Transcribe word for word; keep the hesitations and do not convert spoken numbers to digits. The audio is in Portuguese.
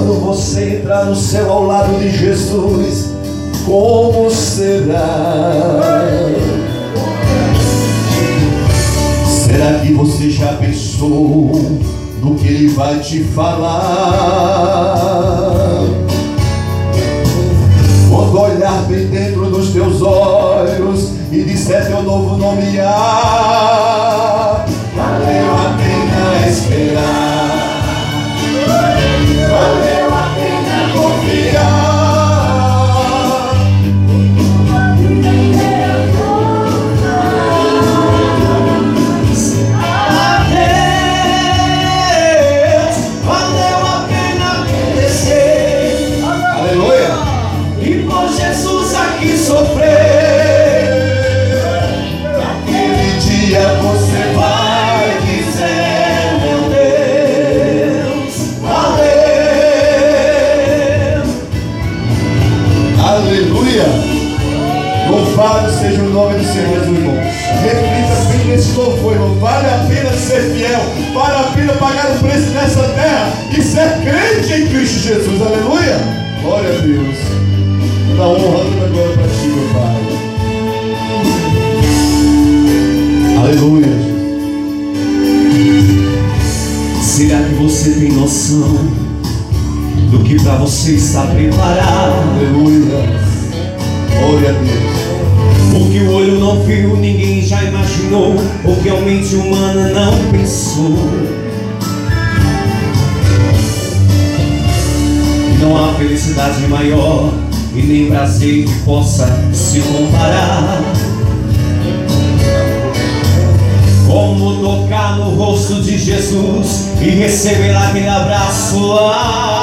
quando você entrar no céu ao lado de Jesus, como será? Será que você já pensou no que Ele vai te falar? Quando olhar bem dentro dos teus olhos e disser teu novo nome, ah, valeu a pena esperar, valeu a pena confiar. Louvado seja o nome do Senhor, meu irmão. Reflita bem nesse louvor, irmão. Vale a pena ser fiel, vale a pena pagar o preço nessa terra e ser crente em Cristo Jesus. Aleluia! Glória a Deus. Toda honra, toda glória para ti, meu Pai. Aleluia. Será que você tem noção do que para você está preparado? Aleluia. Glória a Deus. O que o olho não viu, ninguém já imaginou, o que a mente humana não pensou. Não há felicidade maior e nem prazer que possa se comparar. Como tocar no rosto de Jesus e receber aquele abraço lá.